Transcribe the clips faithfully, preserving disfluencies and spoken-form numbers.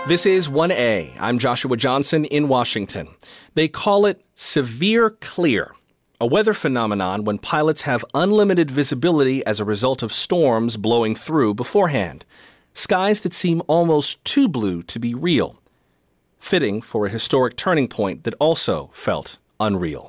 This is one A. I'm Joshua Johnson in Washington. They call it severe clear, a weather phenomenon when pilots have unlimited visibility as a result of storms blowing through beforehand. Skies that seem almost too blue to be real. Fitting for a historic turning point that also felt unreal.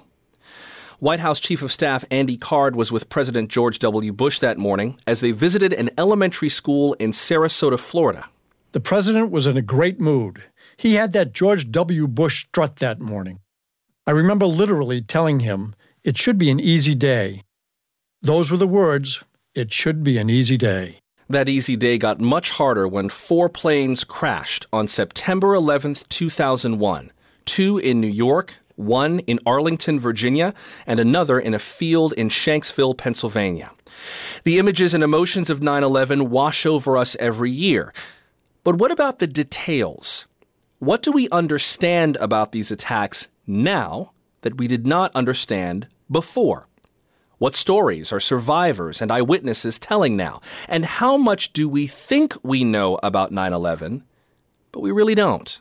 White House Chief of Staff Andy Card was with President George W. Bush that morning as they visited an elementary school in Sarasota, Florida. The president was in a great mood. He had that George W. Bush strut that morning. I remember literally telling him, "It should be an easy day." Those were the words, "It should be an easy day." That easy day got much harder when four planes crashed on September eleventh, two thousand one. Two in New York, one in Arlington, Virginia, and another in a field in Shanksville, Pennsylvania. The images and emotions of nine eleven wash over us every year. But what about the details? What do we understand about these attacks now that we did not understand before? What stories are survivors and eyewitnesses telling now? And how much do we think we know about nine eleven, but we really don't?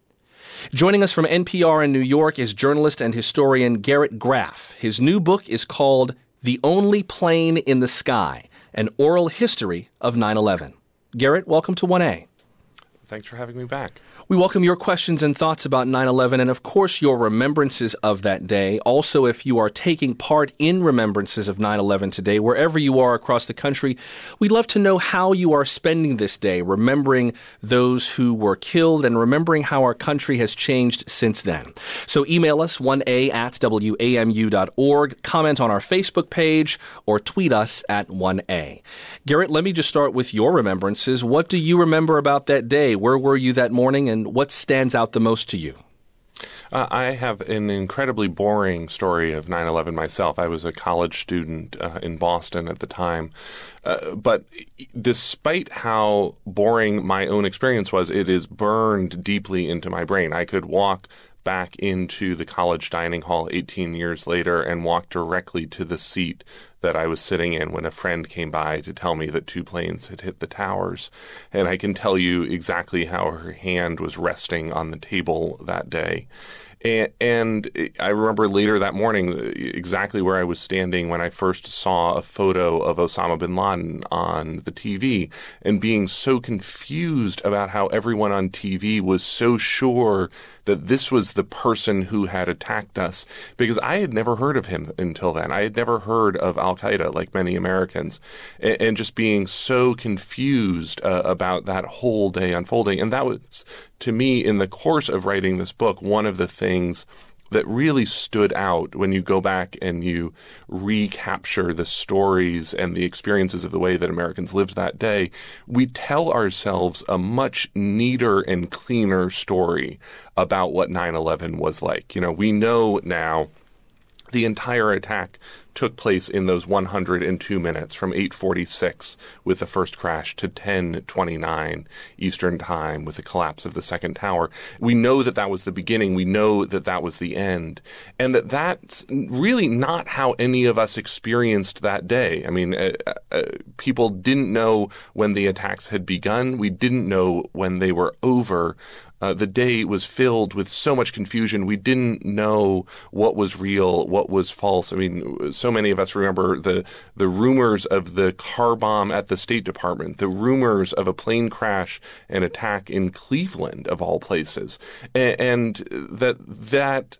Joining us from N P R in New York is journalist and historian Garrett Graff. His new book is called The Only Plane in the Sky, an oral history of nine eleven. Garrett, welcome to one A. Thanks for having me back. We welcome your questions and thoughts about nine eleven and, of course, your remembrances of that day. Also, if you are taking part in remembrances of nine eleven today, wherever you are across the country, we'd love to know how you are spending this day, remembering those who were killed and remembering how our country has changed since then. So email us one A at W A M U dot org, comment on our Facebook page, or tweet us at one A. Garrett, let me just start with your remembrances. What do you remember about that day? Where were you that morning, and what stands out the most to you? Uh, I have an incredibly boring story of nine eleven myself. I was a college student uh, in Boston at the time. Uh, but despite how boring my own experience was, it is burned deeply into my brain. I could walk back into the college dining hall eighteen years later and walk directly to the seat that I was sitting in when a friend came by to tell me that two planes had hit the towers. And I can tell you exactly how her hand was resting on the table that day. And, and I remember later that morning exactly where I was standing when I first saw a photo of Osama bin Laden on the T V and being so confused about how everyone on T V was so sure that this was the person who had attacked us, because I had never heard of him until then. I had never heard of Al-Qaeda, like many Americans, and, and just being so confused uh, about that whole day unfolding. And that was, to me, in the course of writing this book, one of the things that really stood out when you go back and you recapture the stories and the experiences of the way that Americans lived that day. We tell ourselves a much neater and cleaner story about what nine eleven was like. You know, we know now the entire attack took place in those one hundred two minutes from eight forty-six with the first crash to ten twenty-nine Eastern Time with the collapse of the second tower. We know that that was the beginning. We know that that was the end. And that that's really not how any of us experienced that day. I mean, uh, uh, people didn't know when the attacks had begun. We didn't know when they were over. Uh, the day was filled with so much confusion. We didn't know what was real, what was false. I mean, so many of us remember the the rumors of the car bomb at the State Department, the rumors of a plane crash and attack in Cleveland, of all places, and, and that that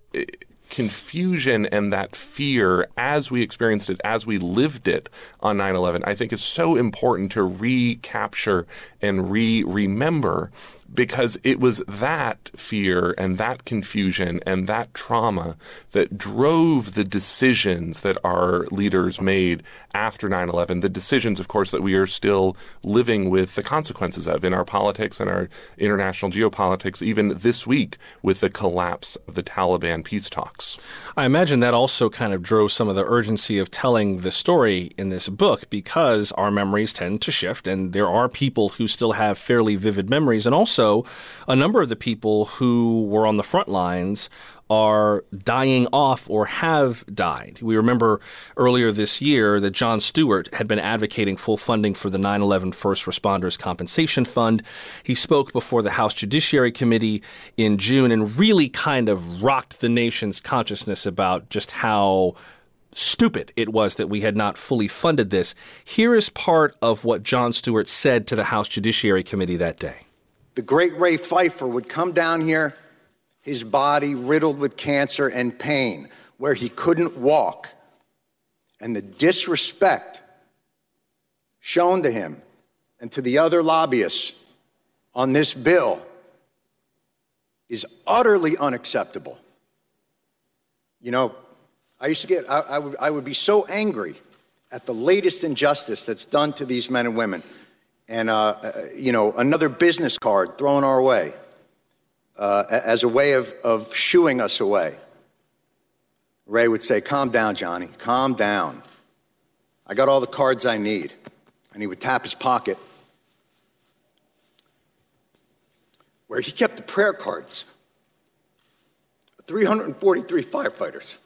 confusion and that fear as we experienced it, as we lived it on nine eleven, I think is so important to recapture and re-remember, because it was that fear and that confusion and that trauma that drove the decisions that our leaders made after nine eleven, the decisions, of course, that we are still living with the consequences of in our politics and our international geopolitics, even this week with the collapse of the Taliban peace talks. I imagine that also kind of drove some of the urgency of telling the story in this book, because our memories tend to shift, and there are people who still have fairly vivid memories, and also a number of the people who were on the front lines are dying off or have died. We remember earlier this year that Jon Stewart had been advocating full funding for the nine eleven First Responders Compensation Fund. He spoke before the House Judiciary Committee in June and really kind of rocked the nation's consciousness about just how stupid it was that we had not fully funded this. Here is part of what Jon Stewart said to the House Judiciary Committee that day. The great Ray Pfeiffer would come down here, his body riddled with cancer and pain, where he couldn't walk. And the disrespect shown to him and to the other lobbyists on this bill is utterly unacceptable. You know, I used to get, I, I, would, I would be so angry at the latest injustice that's done to these men and women. And, uh, uh, you know, another business card thrown our way. Uh, as a way of, of shooing us away. Ray would say, calm down, Johnny, calm down. I got all the cards I need. And he would tap his pocket where he kept the prayer cards. three hundred forty-three firefighters.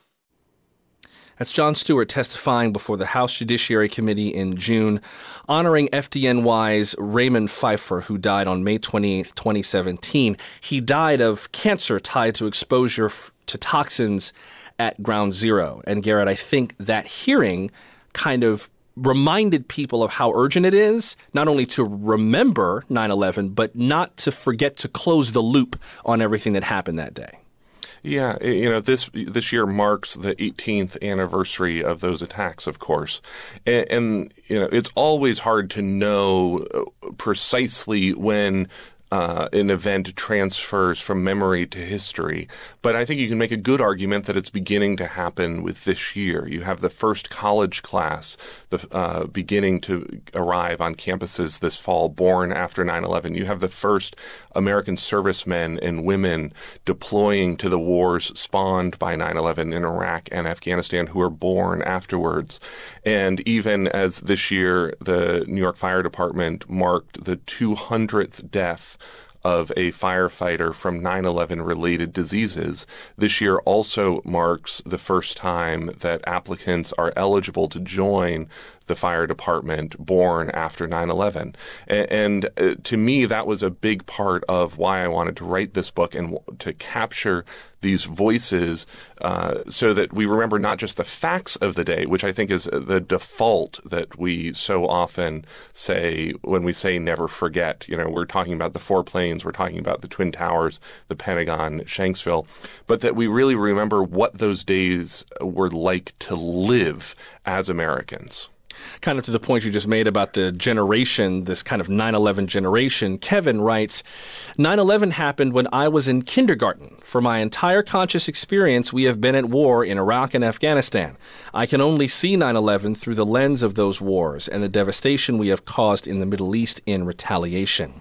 That's Jon Stewart testifying before the House Judiciary Committee in June, honoring F D N Y's Raymond Pfeiffer, who died on May twenty-eighth, twenty seventeen. He died of cancer tied to exposure f- to toxins at Ground Zero. And Garrett, I think that hearing kind of reminded people of how urgent it is, not only to remember nine eleven, but not to forget to close the loop on everything that happened that day. Yeah, you know, this this year marks the eighteenth anniversary of those attacks, of course. And, and you know, it's always hard to know precisely when Uh, an event transfers from memory to history. But I think you can make a good argument that it's beginning to happen with this year. You have the first college class the, uh, beginning to arrive on campuses this fall, born after nine eleven. You have the first American servicemen and women deploying to the wars spawned by nine eleven in Iraq and Afghanistan who were born afterwards. And even as this year, the New York Fire Department marked the two hundredth death of a firefighter from nine eleven related diseases. This year also marks the first time that applicants are eligible to join the fire department born after nine eleven. And, and uh, to me, that was a big part of why I wanted to write this book and w- to capture these voices uh, so that we remember not just the facts of the day, which I think is the default that we so often say when we say never forget. You know, we're talking about the four planes, we're talking about the Twin Towers, the Pentagon, Shanksville, but that we really remember what those days were like to live as Americans. Kind of to the point you just made about the generation, this kind of nine eleven generation, Kevin writes, nine eleven happened when I was in kindergarten. For my entire conscious experience, we have been at war in Iraq and Afghanistan. I can only see nine eleven through the lens of those wars and the devastation we have caused in the Middle East in retaliation.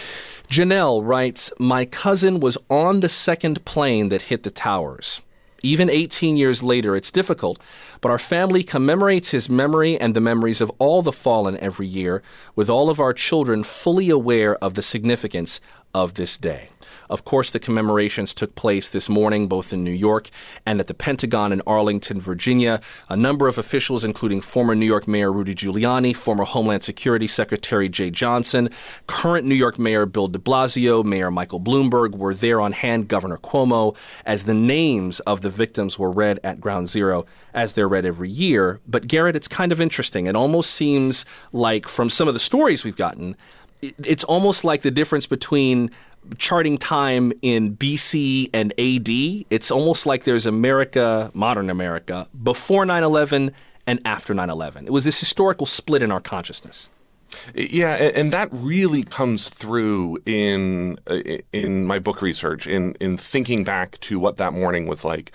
Janelle writes, my cousin was on the second plane that hit the towers. Even eighteen years later, it's difficult, but our family commemorates his memory and the memories of all the fallen every year, with all of our children fully aware of the significance of this day. Of course, the commemorations took place this morning, both in New York and at the Pentagon in Arlington, Virginia. A number of officials, including former New York Mayor Rudy Giuliani, former Homeland Security Secretary Jeh Johnson, current New York Mayor Bill de Blasio, Mayor Michael Bloomberg, were there on hand, Governor Cuomo, as the names of the victims were read at Ground Zero, as they're read every year. But Garrett, it's kind of interesting. It almost seems like, from some of the stories we've gotten, it's almost like the difference between charting time in B C and A D. It's almost like there's America, modern America, before nine eleven and after nine eleven. It was this historical split in our consciousness. Yeah, and that really comes through in in my book research, in, in thinking back to what that morning was like.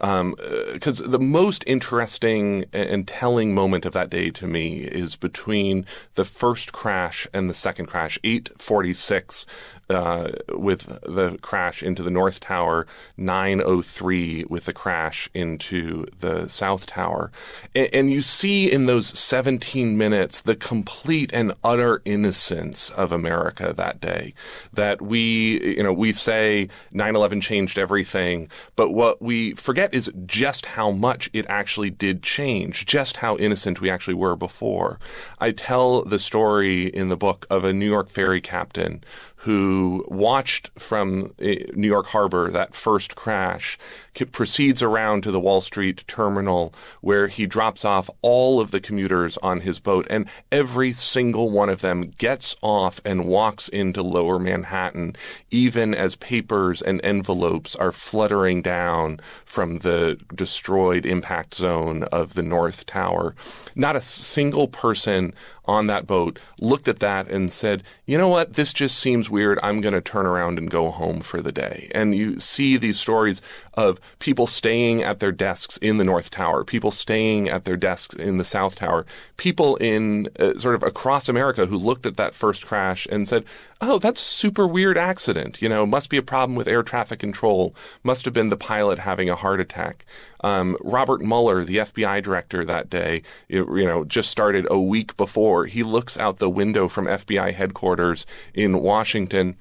Because um, the most interesting and telling moment of that day to me is between the first crash and the second crash, eight forty-six uh, with the crash into the North Tower, nine oh three with the crash into the South Tower. And, and you see in those seventeen minutes the complete and utter innocence of America that day. That we, you know, we say nine eleven changed everything, but what we forget is just how much it actually did change, just how innocent we actually were before. I tell the story in the book of a New York ferry captain who watched from New York Harbor that first crash, proceeds around to the Wall Street terminal where he drops off all of the commuters on his boat, and every single one of them gets off and walks into Lower Manhattan, even as papers and envelopes are fluttering down from the destroyed impact zone of the North Tower. Not a single person on that boat looked at that and said, you know what, this just seems weird. I'm going to turn around and go home for the day. And you see these stories of people staying at their desks in the North Tower, people staying at their desks in the South Tower, people in uh, sort of across America who looked at that first crash and said, oh, that's a super weird accident. You know, must be a problem with air traffic control. Must have been the pilot having a heart attack. Um, Robert Mueller, the F B I director that day, you, you know, just started a week before. He looks out the window from F B I headquarters in Washington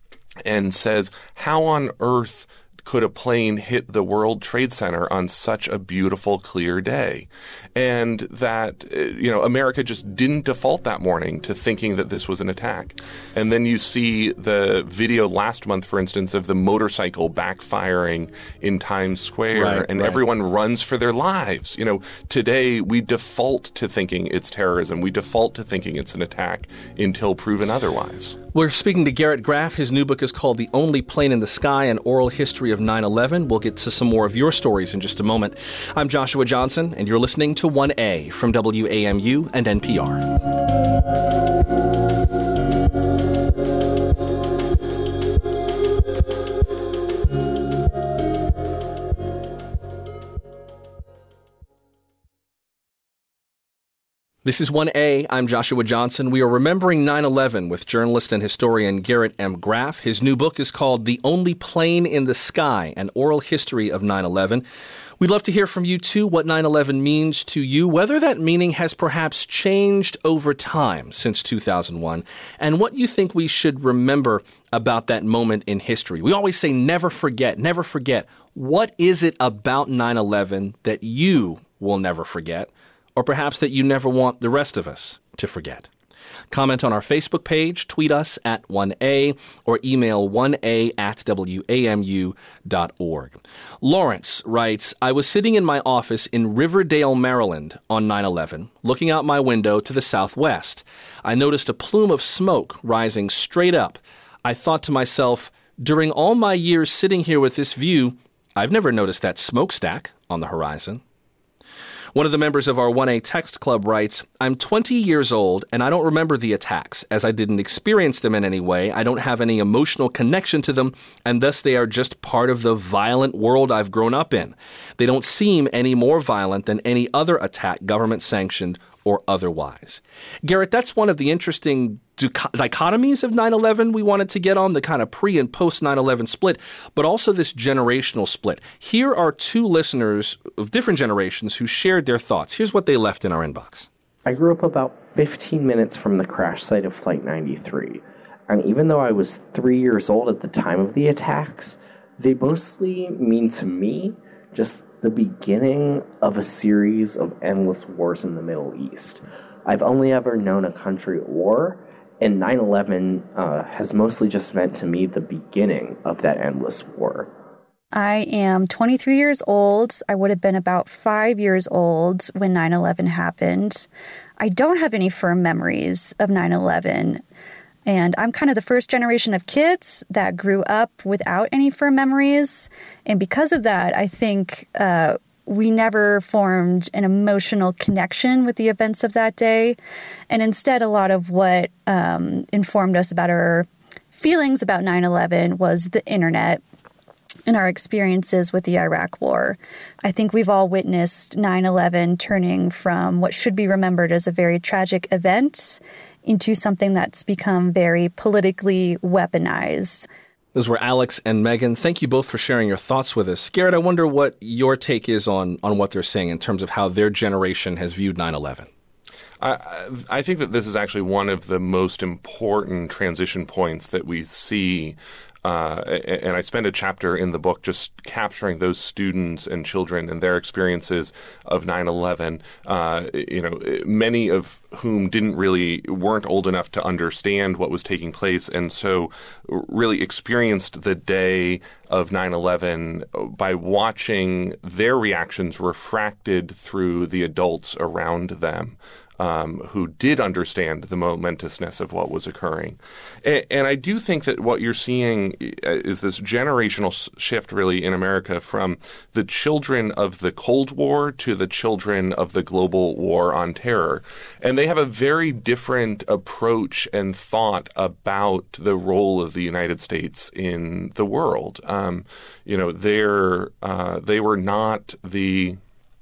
and says, how on earth could a plane hit the World Trade Center on such a beautiful, clear day? And that, you know, America just didn't default that morning to thinking that this was an attack. And then you see the video last month, for instance, of the motorcycle backfiring in Times Square, right, and right. everyone runs for their lives. You know, today we default to thinking it's terrorism. We default to thinking it's an attack until proven otherwise. We're speaking to Garrett Graff. His new book is called The Only Plane in the Sky, An Oral History of nine eleven. We'll get to some more of your stories in just a moment. I'm Joshua Johnson, and you're listening to one A from W A M U and N P R. This is one A. I'm Joshua Johnson. We are remembering nine eleven with journalist and historian Garrett M. Graff. His new book is called The Only Plane in the Sky, An Oral History of nine eleven. We'd love to hear from you, too, what nine eleven means to you, whether that meaning has perhaps changed over time since two thousand one, and what you think we should remember about that moment in history. We always say never forget, never forget. What is it about nine eleven that you will never forget? Or perhaps that you never want the rest of us to forget. Comment on our Facebook page, tweet us at one A, or email one A at W A M U dot org. Lawrence writes, I was sitting in my office in Riverdale, Maryland on nine eleven, looking out my window to the southwest. I noticed a plume of smoke rising straight up. I thought to myself, during all my years sitting here with this view, I've never noticed that smokestack on the horizon. One of the members of our one A Text Club writes, I'm twenty years old and I don't remember the attacks. As I didn't experience them in any way, I don't have any emotional connection to them, and thus they are just part of the violent world I've grown up in. They don't seem any more violent than any other attack, government-sanctioned or otherwise. Garrett, that's one of the interesting dichotomies of nine eleven we wanted to get on, the kind of pre- and post nine eleven split, but also this generational split. Here are two listeners of different generations who shared their thoughts. Here's what they left in our inbox. I grew up about fifteen minutes from the crash site of Flight ninety-three, and even though I was three years old at the time of the attacks, they mostly mean to me just the beginning of a series of endless wars in the Middle East. I've only ever known a country at war, and nine eleven uh, has mostly just meant to me the beginning of that endless war. I am twenty-three years old. I would have been about five years old when nine eleven happened. I don't have any firm memories of nine eleven. And I'm kind of the first generation of kids that grew up without any firm memories. And because of that, I think uh, we never formed an emotional connection with the events of that day. And instead, a lot of what um, informed us about our feelings about nine eleven was the internet. in our experiences with the Iraq War. I think we've all witnessed nine eleven turning from what should be remembered as a very tragic event into something that's become very politically weaponized. Those were Alex and Megan. Thank you both for sharing your thoughts with us. Garrett, I wonder what your take is on, on what they're saying in terms of how their generation has viewed nine eleven. I, I think that this is actually one of the most important transition points that we see. Uh, and I spend a chapter in the book just capturing those students and children and their experiences of nine eleven, uh, you know, many of whom didn't really, weren't old enough to understand what was taking place, and so really experienced the day of nine eleven by watching their reactions refracted through the adults around them. Um, who did understand the momentousness of what was occurring. And, and I do think that what you're seeing is this generational shift really in America from the children of the Cold War to the children of the global war on terror. And they have a very different approach and thought about the role of the United States in the world. Um, you know, they're, uh, they were not the...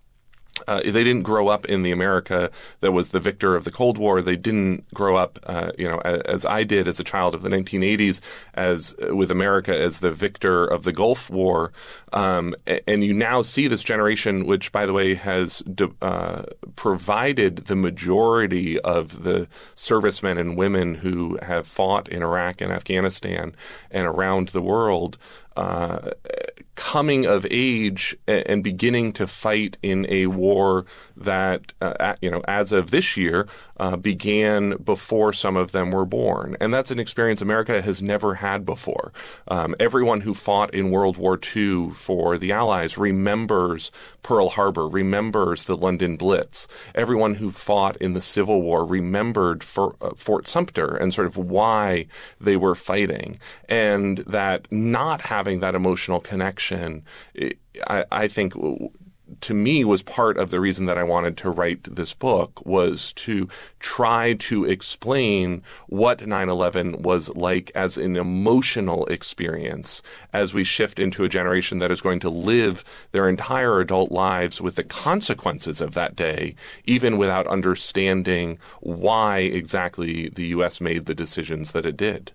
Uh, they didn't grow up in the America that was the victor of the Cold War. They didn't grow up, uh, you know, as, as I did as a child of the nineteen eighties, as with America as the victor of the Gulf War. Um, and you now see this generation, which, by the way, has de- uh, provided the majority of the servicemen and women who have fought in Iraq and Afghanistan and around the world. Uh, coming of age and beginning to fight in a war that, uh, you know, as of this year, uh, began before some of them were born. And that's an experience America has never had before. Um, everyone who fought in World War Two for the Allies remembers Pearl Harbor, remembers the London Blitz. Everyone who fought in the Civil War remembered for, uh, Fort Sumter and sort of why they were fighting. And that not having Having that emotional connection, I, I think, to me, was part of the reason that I wanted to write this book, was to try to explain what nine eleven was like as an emotional experience as we shift into a generation that is going to live their entire adult lives with the consequences of that day, even without understanding why exactly the U S made the decisions that it did.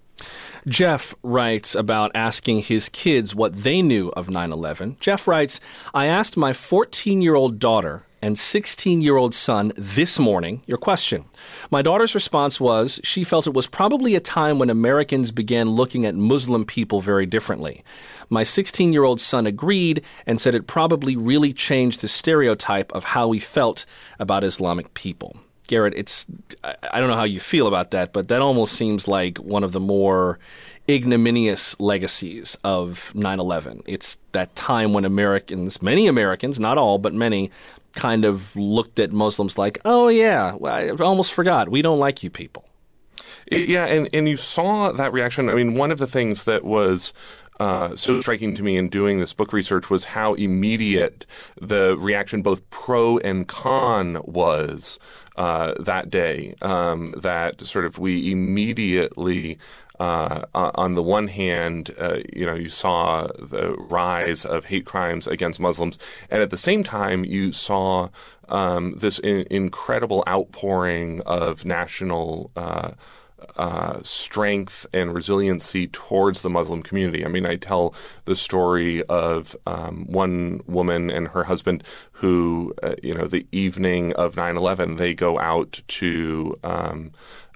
Jeff writes about asking his kids what they knew of nine eleven. Jeff writes, I asked my fourteen-year-old daughter and sixteen-year-old son this morning your question. My daughter's response was she felt it was probably a time when Americans began looking at Muslim people very differently. My sixteen-year-old son agreed and said it probably really changed the stereotype of how we felt about Islamic people. Garrett, it's I don't know how you feel about that, but that almost seems like one of the more ignominious legacies of nine eleven. It's that time when Americans, many Americans, not all, but many, kind of looked at Muslims like, oh, yeah, I almost forgot. We don't like you people. Yeah, and, and you saw that reaction. I mean, one of the things that was Uh, so striking to me in doing this book research was how immediate the reaction, both pro and con, was uh, that day. Um, that sort of we immediately, uh, on the one hand, uh, you know, you saw the rise of hate crimes against Muslims, and at the same time, you saw um, this in- incredible outpouring of national Uh, Uh, strength and resiliency towards the Muslim community. I mean, I tell the story of um, one woman and her husband who, uh, you know, the evening of nine eleven, they go out to um,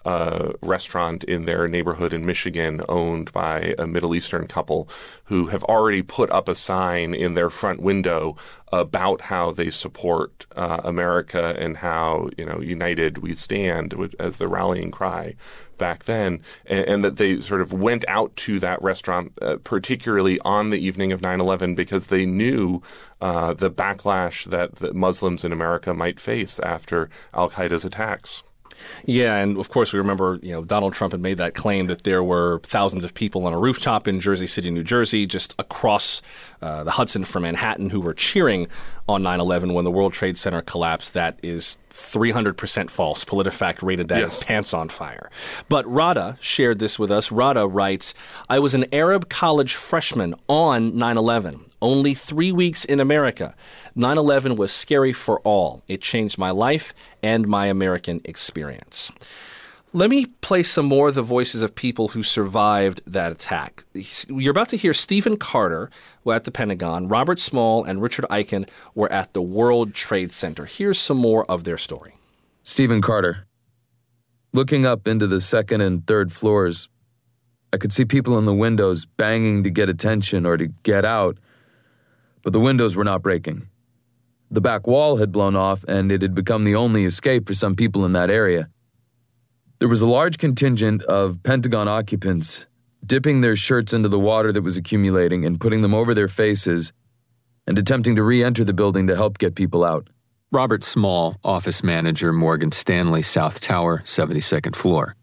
a restaurant in their neighborhood in Michigan owned by a Middle Eastern couple who have already put up a sign in their front window about how they support uh, America and how, you know, united we stand as the rallying cry back then, and, and that they sort of went out to that restaurant, uh, particularly on the evening of nine eleven, because they knew uh, the backlash that the Muslims in America might face after al-Qaeda's attacks. Yeah, and of course we remember, you know, Donald Trump had made that claim that there were thousands of people on a rooftop in Jersey City, New Jersey, just across uh, the Hudson from Manhattan who were cheering on nine eleven when the World Trade Center collapsed. That is three hundred percent false. PolitiFact rated that Yes. as pants on fire. But Rada shared this with us. Rada writes, I was an Arab college freshman on nine eleven, only three weeks in America. nine eleven was scary for all. It changed my life and my American experience. Let me play some more of the voices of people who survived that attack. You're about to hear Stephen Carter were at the Pentagon, Robert Small and Richard Eichen were at the World Trade Center. Here's some more of their story. Stephen Carter. Looking up into the second and third floors, I could see people in the windows banging to get attention or to get out, but the windows were not breaking. The back wall had blown off, and it had become the only escape for some people in that area. There was a large contingent of Pentagon occupants dipping their shirts into the water that was accumulating and putting them over their faces and attempting to re-enter the building to help get people out. Robert Small, office manager, Morgan Stanley, South Tower, seventy-second floor.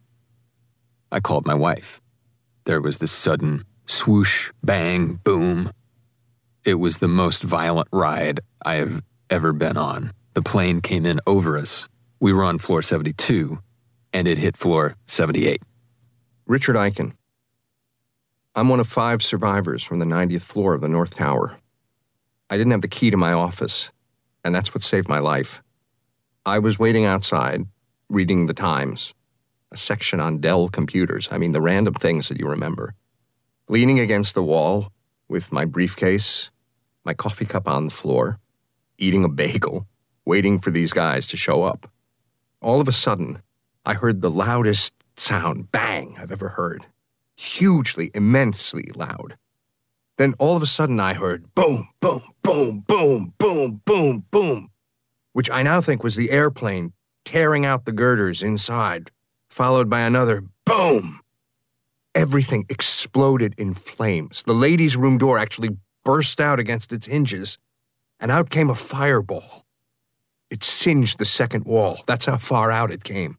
I called my wife. There was this sudden swoosh, bang, boom. It was the most violent ride I have ever been on. The plane came in over us. We were on floor seventy-two, and it hit floor seventy-eight. Richard Eichen. I'm one of five survivors from the ninetieth floor of the North Tower. I didn't have the key to my office, and that's what saved my life. I was waiting outside, reading the Times, a section on Dell computers, I mean the random things that you remember, leaning against the wall with my briefcase, my coffee cup on the floor, eating a bagel, waiting for these guys to show up. All of a sudden, I heard the loudest sound, bang, I've ever heard. Hugely, immensely loud. Then all of a sudden I heard boom, boom, boom, boom, boom, boom, boom, which I now think was the airplane tearing out the girders inside, followed by another boom. Everything exploded in flames. The ladies' room door actually burst out against its hinges, and out came a fireball. It singed the second wall. That's how far out it came.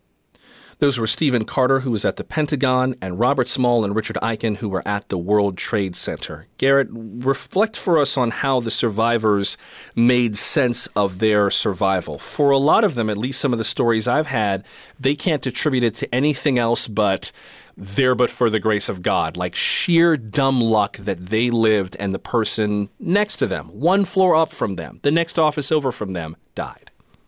Those were Stephen Carter, who was at the Pentagon, and Robert Small and Richard Eichen, who were at the World Trade Center. Garrett, reflect for us on how the survivors made sense of their survival. For a lot of them, at least some of the stories I've had, they can't attribute it to anything else but there but for the grace of God, like sheer dumb luck that they lived and the person next to them, one floor up from them, the next office over from them, died.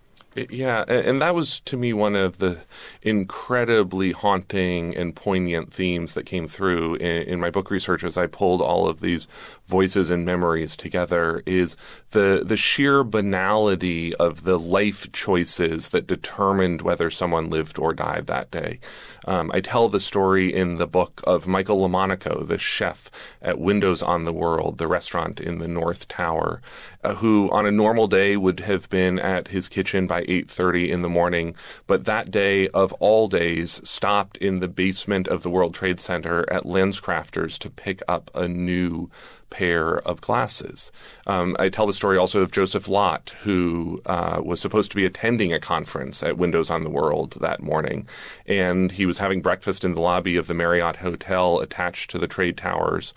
Yeah, and that was, to me, one of the incredibly haunting and poignant themes that came through in, in my book research as I pulled all of these voices and memories together, is the, the sheer banality of the life choices that determined whether someone lived or died that day. Um, I tell the story in the book of Michael Lamonaco, the chef at Windows on the World, the restaurant in the North Tower, uh, who on a normal day would have been at his kitchen by eight thirty in the morning, but that day of all days stopped in the basement of the World Trade Center at LensCrafters to pick up a new pair of glasses. Um, I tell the story also of Joseph Lott, who uh, was supposed to be attending a conference at Windows on the World that morning, and he was having breakfast in the lobby of the Marriott Hotel attached to the trade towers,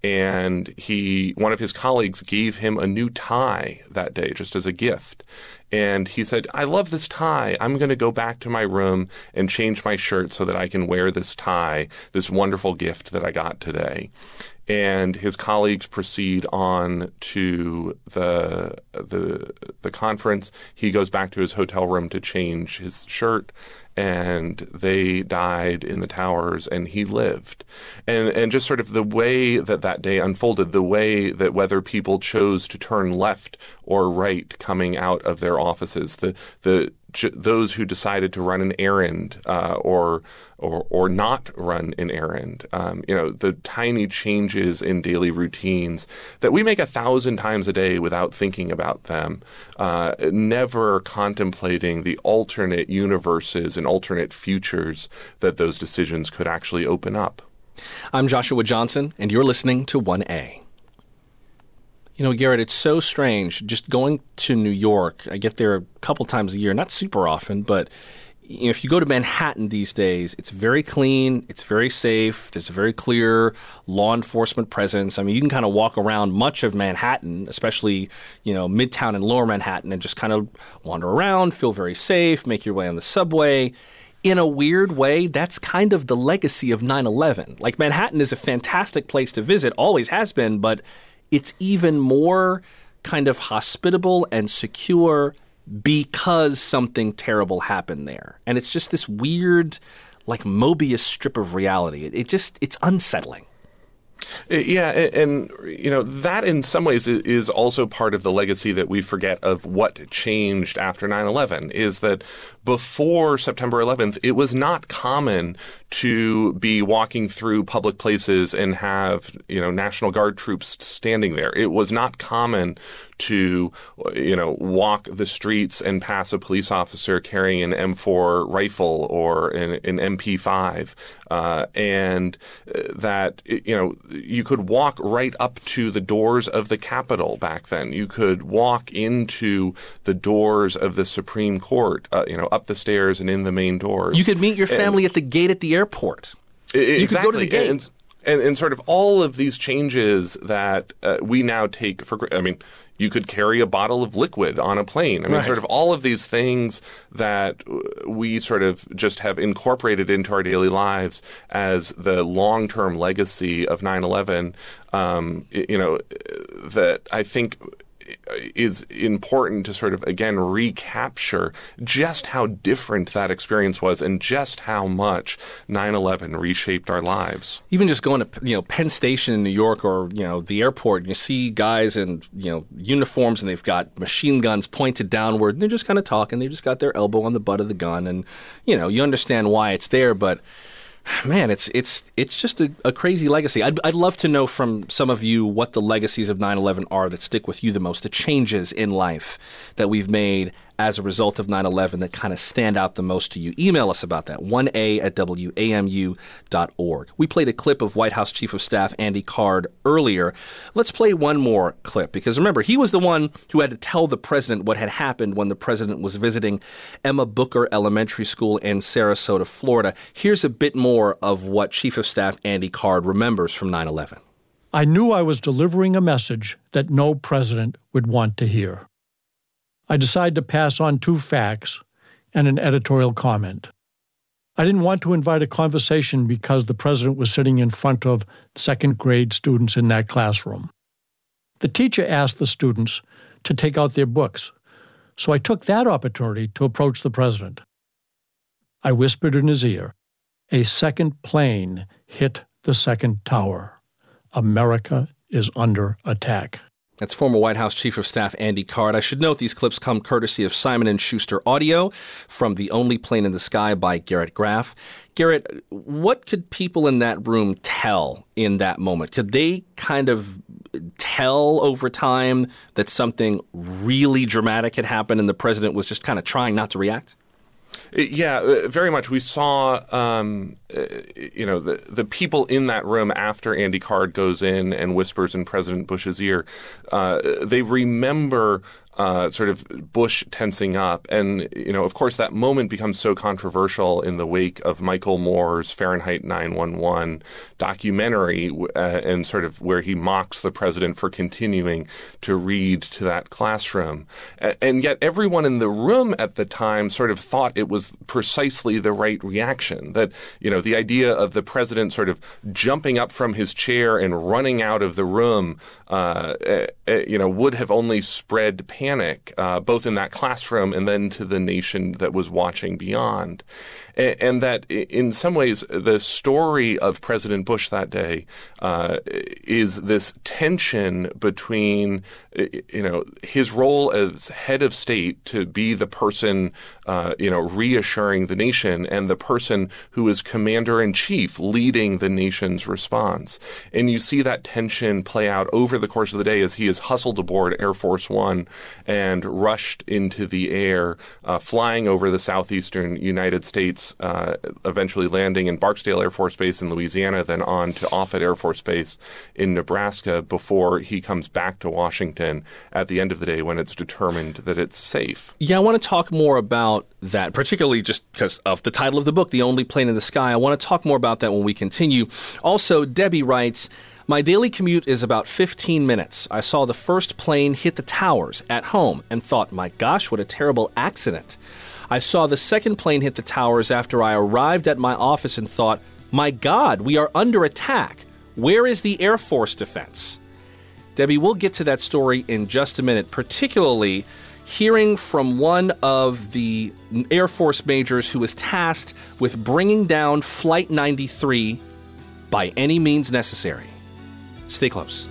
and he, one of his colleagues gave him a new tie that day just as a gift. And he said, I love this tie. I'm going to go back to my room and change my shirt so that I can wear this tie, this wonderful gift that I got today. And his colleagues proceed on to the the the conference. He goes back to his hotel room to change his shirt, and they died in the towers, and he lived. And and just sort of the way that that day unfolded, the way that whether people chose to turn left or right coming out of their offices, the the those who decided to run an errand uh, or or or not run an errand, um, you know, the tiny changes in daily routines that we make a thousand times a day without thinking about them, uh, never contemplating the alternate universes and alternate futures that those decisions could actually open up. I'm Joshua Johnson, and you're listening to one A. You know, Garrett, it's so strange just going to New York. I get there a couple times a year, not super often, but you know, if you go to Manhattan these days, it's very clean, it's very safe, there's a very clear law enforcement presence. I mean, you can kind of walk around much of Manhattan, especially, you know, Midtown and Lower Manhattan, and just kind of wander around, feel very safe, make your way on the subway. In a weird way, that's kind of the legacy of nine eleven. Like, Manhattan is a fantastic place to visit, always has been, but it's even more kind of hospitable and secure because something terrible happened there. And it's just this weird, like, Mobius strip of reality. It, it just, it's unsettling. Yeah, and, you know, that in some ways is also part of the legacy that we forget of what changed after nine eleven, is that before September eleventh, it was not common to be walking through public places and have, you know, National Guard troops standing there. It was not common to, you know, walk the streets and pass a police officer carrying an M four rifle or an, an M P five, uh, and that, you know, you could walk right up to the doors of the Capitol back then. You could walk into the doors of the Supreme Court, uh, you know, up the stairs and in the main doors. You could meet your family and, at the gate at the airport. Exactly. You could go to the gate. And, and, and sort of all of these changes that uh, we now take for granted. I mean, you could carry a bottle of liquid on a plane. I mean, right. sort of all of these things that we sort of just have incorporated into our daily lives as the long-term legacy of nine eleven, um, you know, that I think is important to sort of, again, recapture just how different that experience was and just how much nine eleven reshaped our lives. Even just going to, you know, Penn Station in New York or, you know, the airport, and you see guys in, you know, uniforms and they've got machine guns pointed downward and they're just kind of talking. They've just got their elbow on the butt of the gun and, you know, you understand why it's there, but man, it's it's it's just a, a crazy legacy. I'd, I'd love to know from some of you what the legacies of nine eleven are that stick with you the most, the changes in life that we've made as a result of nine eleven that kind of stand out the most to you. Email us about that, one a at w a m u dot org. We played a clip of White House Chief of Staff Andy Card earlier. Let's play one more clip, because remember, he was the one who had to tell the president what had happened when the president was visiting Emma Booker Elementary School in Sarasota, Florida. Here's a bit more of what Chief of Staff Andy Card remembers from nine eleven. I knew I was delivering a message that no president would want to hear. I decided to pass on two facts and an editorial comment. I didn't want to invite a conversation because the president was sitting in front of second grade students in that classroom. The teacher asked the students to take out their books, so I took that opportunity to approach the president. I whispered in his ear, "A second plane hit the second tower. America is under attack." That's former White House Chief of Staff Andy Card. I should note these clips come courtesy of Simon and Schuster Audio from The Only Plane in the Sky by Garrett Graff. Garrett, what could people in that room tell in that moment? Could they kind of tell over time that something really dramatic had happened and the president was just kind of trying not to react? Yeah, very much. We saw, um, you know, the the people in that room after Andy Card goes in and whispers in President Bush's ear. Uh, they remember uh, sort of Bush tensing up. And, you know, of course, that moment becomes so controversial in the wake of Michael Moore's Fahrenheit nine one one documentary uh, and sort of where he mocks the president for continuing to read to that classroom. A- and yet everyone in the room at the time sort of thought it was precisely the right reaction, that, you know, the idea of the president sort of jumping up from his chair and running out of the room, uh, uh, you know, would have only spread panic, uh, both in that classroom and then to the nation that was watching beyond. And, and that in some ways, the story of President Bush that day uh, is this tension between, you know, his role as head of state to be the person, uh, you know, reassuring the nation, and the person who is commander-in-chief leading the nation's response. And you see that tension play out over the course of the day as he is hustled aboard Air Force One and rushed into the air, uh, flying over the southeastern United States, uh, eventually landing in Barksdale Air Force Base in Louisiana, then on to Offutt Air Force Base in Nebraska before he comes back to Washington at the end of the day when it's determined that it's safe. Yeah, I want to talk more about that, particularly just because of the title of the book, The Only Plane in the Sky. I want to talk more about that when we continue. Also, Debbie writes, my daily commute is about fifteen minutes. I saw the first plane hit the towers at home and thought, my gosh, what a terrible accident. I saw the second plane hit the towers after I arrived at my office and thought, my God, we are under attack. Where is the Air Force defense? Debbie, we'll get to that story in just a minute, particularly hearing from one of the Air Force majors who was tasked with bringing down Flight ninety-three by any means necessary. Stay close.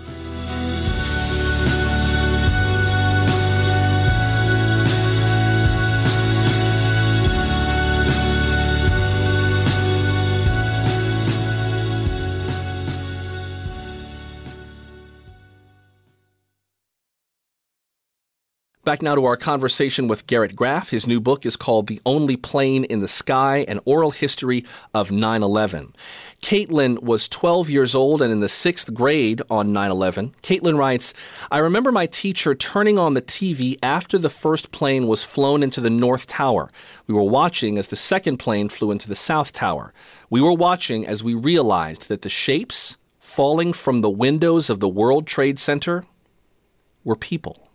Back now to our conversation with Garrett Graff. His new book is called The Only Plane in the Sky, An Oral History of nine eleven. Caitlin was twelve years old and in the sixth grade on nine eleven. Caitlin writes, I remember my teacher turning on the T V after the first plane was flown into the North Tower. We were watching as the second plane flew into the South Tower. We were watching as we realized that the shapes falling from the windows of the World Trade Center were people.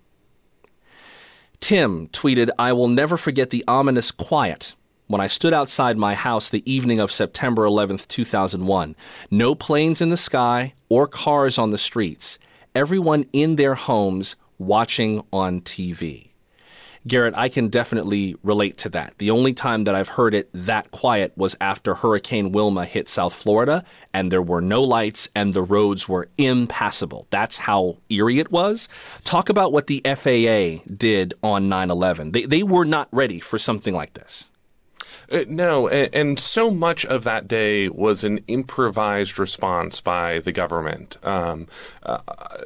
Tim tweeted, I will never forget the ominous quiet when I stood outside my house the evening of September eleventh, two thousand one. No planes in the sky or cars on the streets. Everyone in their homes watching on T V. Garrett, I can definitely relate to that. The only time that I've heard it that quiet was after Hurricane Wilma hit South Florida, and there were no lights and the roads were impassable. That's how eerie it was. Talk about what the F A A did on nine eleven. They, they were not ready for something like this. Uh, no, and, and so much of that day was an improvised response by the government, um, uh,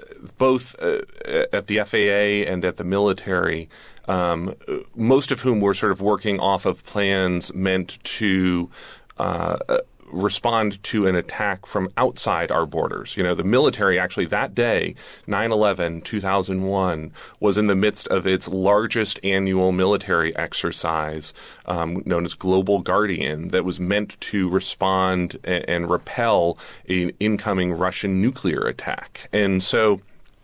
both uh, at the F A A and at the military, um, most of whom were sort of working off of plans meant to uh, respond to an attack from outside our borders. You know, the military actually that day, nine eleven, two thousand one, was in the midst of its largest annual military exercise, um, known as Global Guardian, that was meant to respond and, and repel an incoming Russian nuclear attack. And so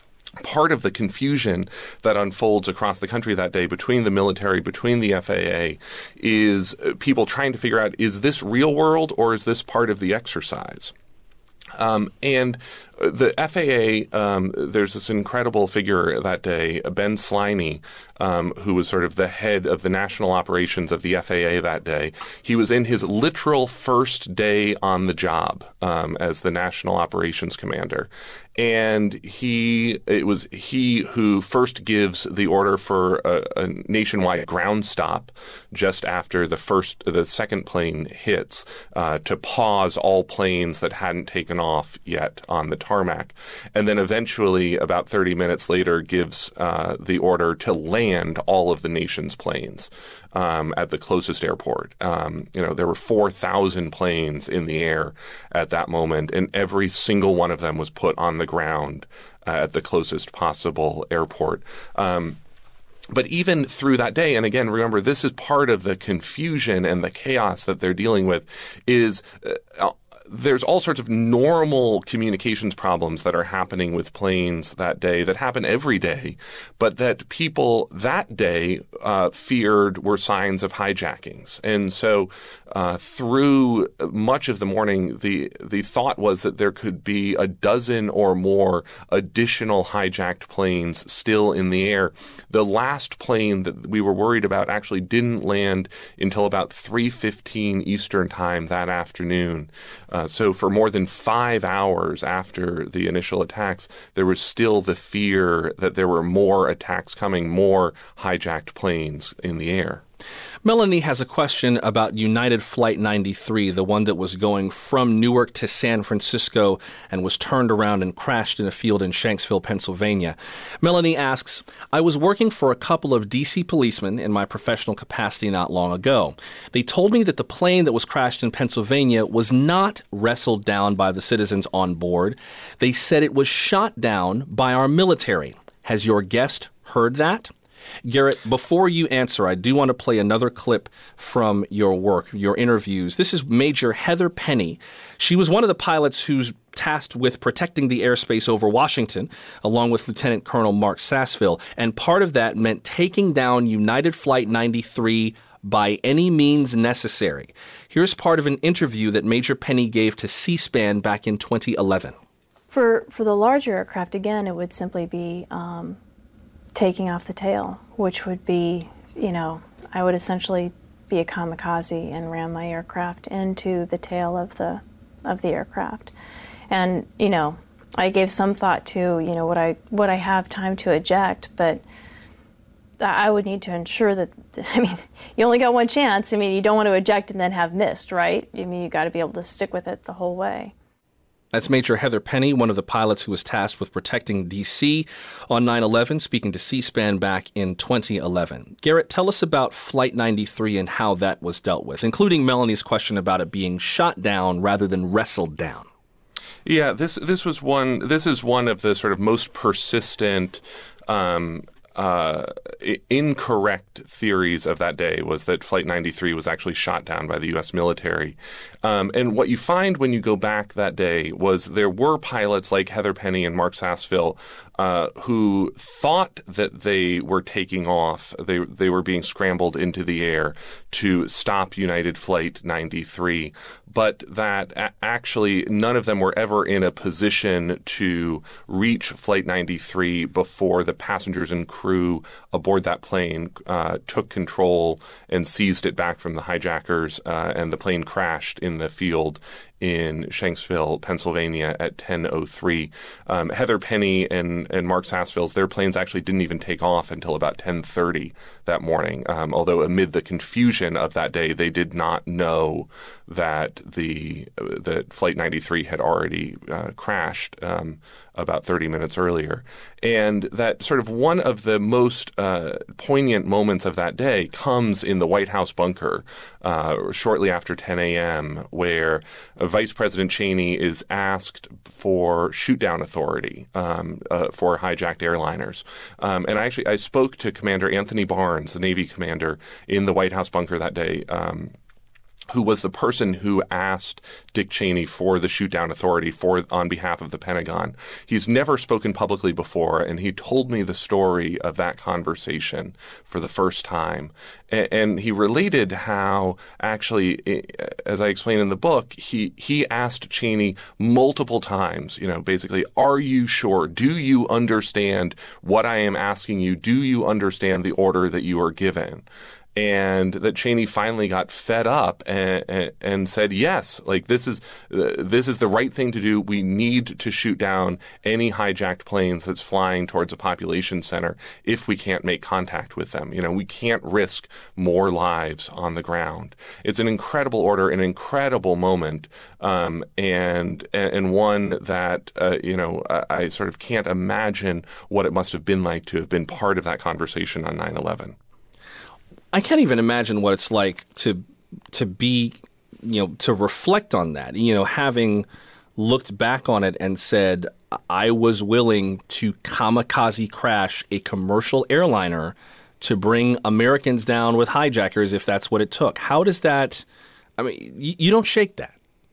part of the confusion that unfolds across the country that day between the military, between the F A A, is people trying to figure out, is this real world or is this part of the exercise? Um, and the F A A, um, there's this incredible figure that day, Ben Sliney, um, who was sort of the head of the national operations of the F A A that day. He was in his literal first day on the job um, as the national operations commander. And he, it was he who first gives the order for a, a nationwide ground stop just after the first, the second plane hits, uh, to pause all planes that hadn't taken off yet on the tarmac. And then eventually, about thirty minutes later, gives uh, the order to land all of the nation's planes um, at the closest airport. Um, you know, there were four thousand planes in the air at that moment, and every single one of them was put on the ground uh, at the closest possible airport. Um, But even through that day, and again, remember, this is part of the confusion and the chaos that they're dealing with, is uh, there's all sorts of normal communications problems that are happening with planes that day, that happen every day, but that people that day uh, feared were signs of hijackings. And so uh, through much of the morning, the the thought was that there could be a dozen or more additional hijacked planes still in the air. The last plane that we were worried about actually didn't land until about three fifteen Eastern time that afternoon. Uh, so for more than five hours after the initial attacks, there was still the fear that there were more attacks coming, more hijacked planes in the air. Melanie has a question about United Flight ninety-three, the one that was going from Newark to San Francisco and was turned around and crashed in a field in Shanksville, Pennsylvania. Melanie asks, I was working for a couple of D C policemen in my professional capacity not long ago. They told me that the plane that was crashed in Pennsylvania was not wrestled down by the citizens on board. They said it was shot down by our military. Has your guest heard that? Garrett, before you answer, I do want to play another clip from your work, your interviews. This is Major Heather Penny. She was one of the pilots who's tasked with protecting the airspace over Washington, along with Lieutenant Colonel Mark Sassville. And part of that meant taking down United Flight ninety-three by any means necessary. Here's part of an interview that Major Penny gave to C-SPAN back in twenty eleven. For, for the larger aircraft, again, it would simply be Um taking off the tail, which would be, you know, I would essentially be a kamikaze and ram my aircraft into the tail of the of the aircraft. And, you know, I gave some thought to, you know, would I would I have time to eject, but I would need to ensure that, I mean, you only got one chance. I mean, you don't want to eject and then have missed, right? I mean, you got to be able to stick with it the whole way. That's Major Heather Penny, one of the pilots who was tasked with protecting D C on nine eleven, speaking to C-SPAN back in twenty eleven. Garrett, tell us about Flight ninety-three and how that was dealt with, including Melanie's question about it being shot down rather than wrestled down. Yeah, this this was one. This is one of the sort of most persistent Um, Uh, incorrect theories of that day was that Flight ninety-three was actually shot down by the U S military. Um, and what you find when you go back that day was there were pilots like Heather Penny and Mark Sassville uh, who thought that they were taking off. They, they were being scrambled into the air to stop United Flight ninety-three, but that a- actually none of them were ever in a position to reach Flight ninety-three before the passengers and crew aboard that plane uh, took control and seized it back from the hijackers, uh, and the plane crashed in the field in Shanksville, Pennsylvania at ten oh three. Um, Heather Penny and, and Mark Sassville's, their planes actually didn't even take off until about ten thirty that morning. Um, although amid the confusion of that day, they did not know that the uh, that Flight ninety-three had already uh, crashed um, about thirty minutes earlier. And that sort of one of the most uh, poignant moments of that day comes in the White House bunker uh, shortly after ten a.m., where uh, Vice President Cheney is asked for shoot-down authority um, uh, for hijacked airliners. Um, and I actually I spoke to Commander Anthony Barnes, the Navy commander, in the White House bunker that day, um, who was the person who asked Dick Cheney for the shoot-down authority for on behalf of the Pentagon. He's never spoken publicly before, and he told me the story of that conversation for the first time. And, and he related how, actually, as I explained in the book, he, he asked Cheney multiple times, you know, basically, are you sure? Do you understand what I am asking you? Do you understand the order that you are given? And that Cheney finally got fed up and, and, and said, yes, like this is uh, this is the right thing to do. We need to shoot down any hijacked planes that's flying towards a population center if we can't make contact with them. You know, we can't risk more lives on the ground. It's an incredible order, an incredible moment, um, and and one that, uh, you know, I, I sort of can't imagine what it must have been like to have been part of that conversation on nine eleven. I can't even imagine what it's like to to be, you know, to reflect on that, you know, having looked back on it and said, I was willing to kamikaze crash a commercial airliner to bring Americans down with hijackers if that's what it took. How does that, I mean, you, you don't shake that.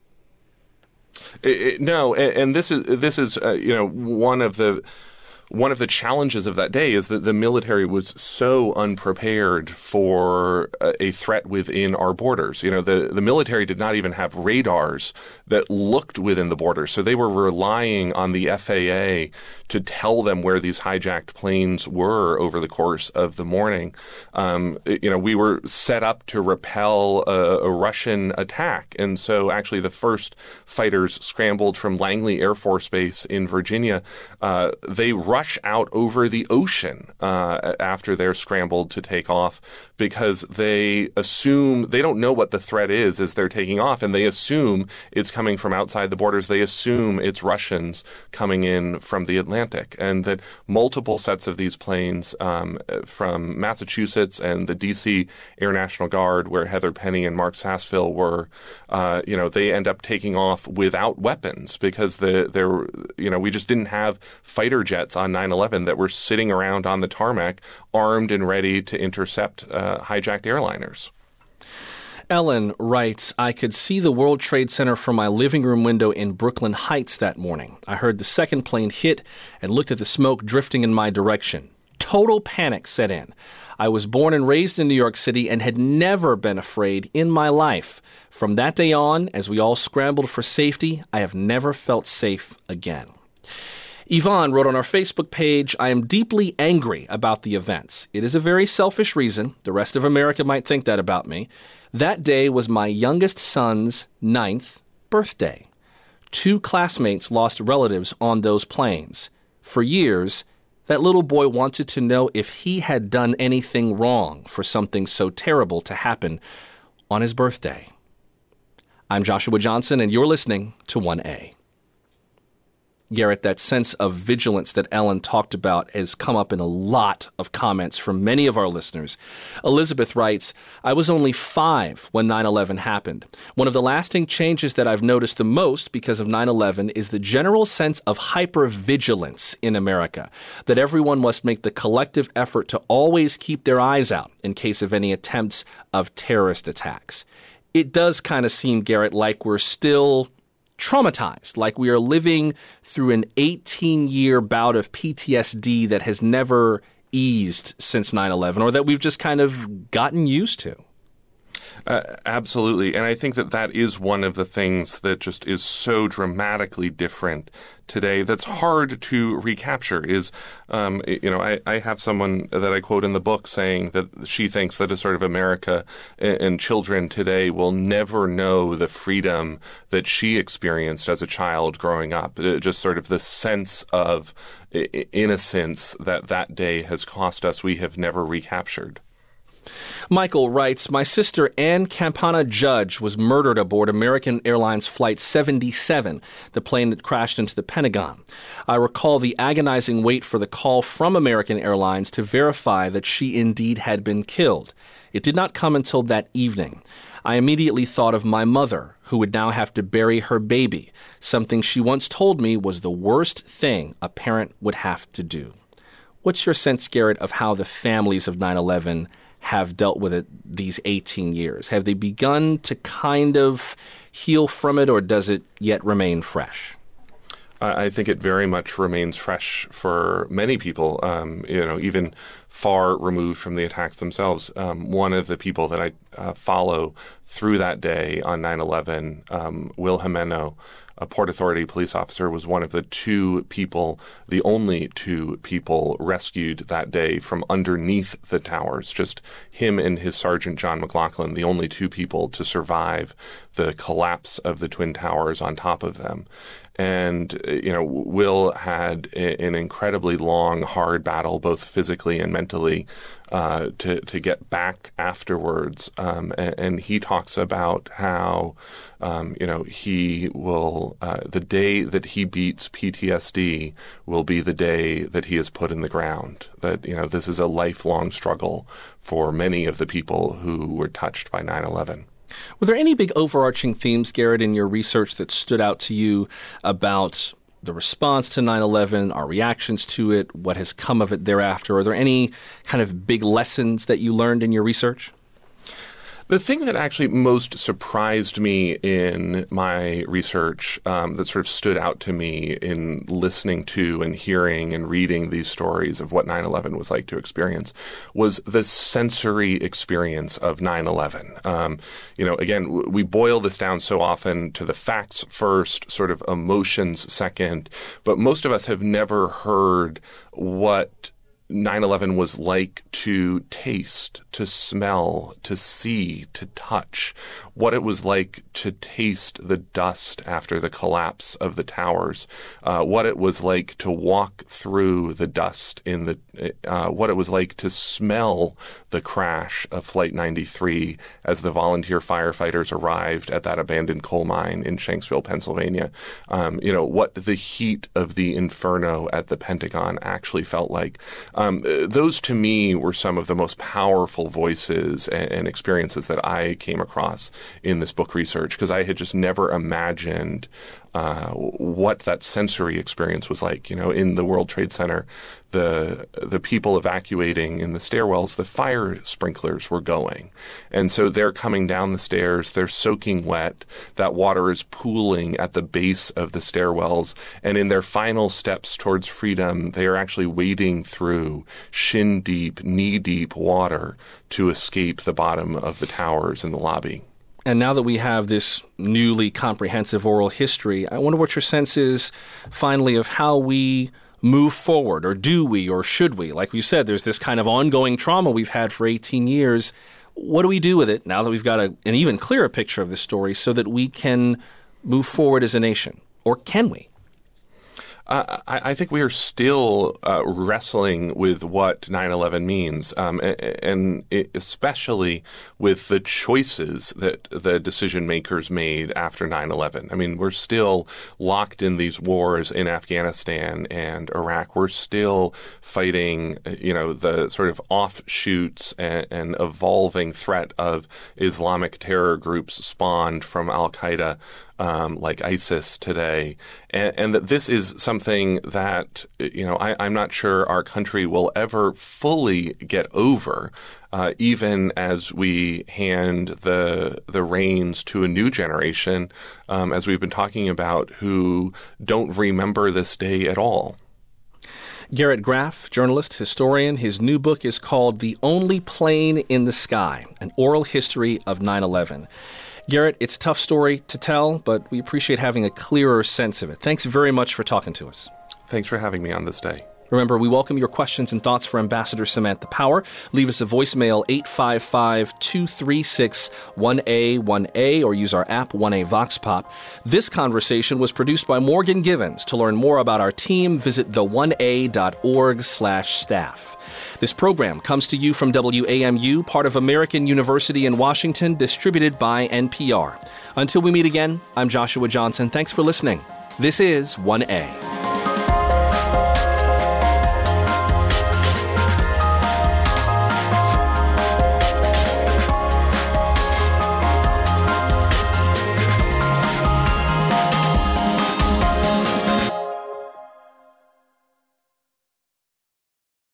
It, it, no, and, and this is, this is uh, you know, one of the... One of the challenges of that day is that the military was so unprepared for a, a threat within our borders. You know, the, the military did not even have radars that looked within the borders. So they were relying on the F A A to tell them where these hijacked planes were over the course of the morning. Um, you know, we were set up to repel a, a Russian attack. And so actually the first fighters scrambled from Langley Air Force Base in Virginia. Uh, they rush out over the ocean uh, after they're scrambled to take off because they assume they don't know what the threat is as they're taking off, and they assume it's coming from outside the borders. They assume it's Russians coming in from the Atlantic, and that multiple sets of these planes um, from Massachusetts and the D C Air National Guard, where Heather Penny and Mark Sassville were, uh, you know, they end up taking off without weapons because the there, you know, we just didn't have fighter jets on nine eleven that were sitting around on the tarmac armed and ready to intercept uh, hijacked airliners. Ellen writes, I could see the World Trade Center from my living room window in Brooklyn Heights that morning. I heard the second plane hit and looked at the smoke drifting in my direction. Total panic set in. I was born and raised in New York City and had never been afraid in my life. From that day on, as we all scrambled for safety, I have never felt safe again. Yvonne wrote on our Facebook page, I am deeply angry about the events. It is a very selfish reason. The rest of America might think that about me. That day was my youngest son's ninth birthday. Two classmates lost relatives on those planes. For years, that little boy wanted to know if he had done anything wrong for something so terrible to happen on his birthday. I'm Joshua Johnson, and you're listening to one A. Garrett, that sense of vigilance that Ellen talked about has come up in a lot of comments from many of our listeners. Elizabeth writes, I was only five when nine eleven happened. One of the lasting changes that I've noticed the most because of nine eleven is the general sense of hypervigilance in America, that everyone must make the collective effort to always keep their eyes out in case of any attempts of terrorist attacks. It does kind of seem, Garrett, like we're still traumatized, like we are living through an eighteen-year bout of P T S D that has never eased since nine eleven, or that we've just kind of gotten used to. Uh, absolutely. And I think that that is one of the things that just is so dramatically different today that's hard to recapture is, um, you know, I, I have someone that I quote in the book saying that she thinks that a sort of America and, and children today will never know the freedom that she experienced as a child growing up. It, just sort of the sense of innocence that that day has cost us, we have never recaptured. Michael writes, my sister Ann Campana Judge was murdered aboard American Airlines Flight seventy-seven, the plane that crashed into the Pentagon. I recall the agonizing wait for the call from American Airlines to verify that she indeed had been killed. It did not come until that evening. I immediately thought of my mother, who would now have to bury her baby, something she once told me was the worst thing a parent would have to do. What's your sense, Garrett, of how the families of nine eleven have dealt with it these eighteen years? Have they begun to kind of heal from it, or does it yet remain fresh? I think it very much remains fresh for many people, um, you know, even far removed from the attacks themselves. Um, one of the people that I uh, follow through that day on nine eleven, um, Will Jimeno, a Port Authority police officer, was one of the two people, the only two people rescued that day from underneath the towers. Just him and his Sergeant John McLaughlin, the only two people to survive the collapse of the Twin Towers on top of them. And, you know, Will had a, an incredibly long, hard battle, both physically and mentally, uh, to, to get back afterwards. Um, and, and he talks about how, um, you know, he will, uh, the day that he beats P T S D will be the day that he is put in the ground. That, you know, this is a lifelong struggle for many of the people who were touched by nine eleven. Were there any big overarching themes, Garrett, in your research that stood out to you about the response to nine eleven, our reactions to it, what has come of it thereafter? Are there any kind of big lessons that you learned in your research? The thing that actually most surprised me in my research, um, that sort of stood out to me in listening to and hearing and reading these stories of what nine eleven was like to experience, was the sensory experience of nine eleven. Um, you know, again, w- we boil this down so often to the facts first, sort of emotions second, but most of us have never heard what nine eleven was like to taste, to smell, to see, to touch, what it was like to taste the dust after the collapse of the towers, uh, what it was like to walk through the dust in the, uh, what it was like to smell the crash of Flight ninety-three as the volunteer firefighters arrived at that abandoned coal mine in Shanksville, Pennsylvania. Um, you know, what the heat of the inferno at the Pentagon actually felt like. Um, those, to me, were some of the most powerful voices and, and experiences that I came across in this book research, because I had just never imagined uh, what that sensory experience was like. You know, in the World Trade Center, the the people evacuating in the stairwells, the fire sprinklers were going. And so they're coming down the stairs, they're soaking wet, that water is pooling at the base of the stairwells, and in their final steps towards freedom, they are actually wading through shin-deep, knee-deep water to escape the bottom of the towers in the lobby. And now that we have this newly comprehensive oral history, I wonder what your sense is, finally, of how we move forward, or do we, or should we? Like we said, there's this kind of ongoing trauma we've had for eighteen years. What do we do with it now that we've got a, an even clearer picture of the story so that we can move forward as a nation? Or can we? Uh, I, I think we are still uh, wrestling with what nine eleven means, um, and, and it, especially with the choices that the decision makers made after nine eleven. I mean, we're still locked in these wars in Afghanistan and Iraq. We're still fighting, you know, the sort of offshoots and, and evolving threat of Islamic terror groups spawned from Al-Qaeda, Um, like ISIS today, and, and that this is something that, you know, I, I'm not sure our country will ever fully get over, uh, even as we hand the the reins to a new generation, um, as we've been talking about, who don't remember this day at all. Garrett Graff, journalist, historian. His new book is called The Only Plane in the Sky, An Oral History of nine eleven. Garrett, it's a tough story to tell, but we appreciate having a clearer sense of it. Thanks very much for talking to us. Thanks for having me on this day. Remember, we welcome your questions and thoughts for Ambassador Samantha Power. Leave us a voicemail, eight five five, two three six, one A one A, or use our app, one A Vox Pop. This conversation was produced by Morgan Givens. To learn more about our team, visit the one a dot org slash staff. This program comes to you from W A M U, part of American University in Washington, distributed by N P R. Until we meet again, I'm Joshua Johnson. Thanks for listening. This is one A.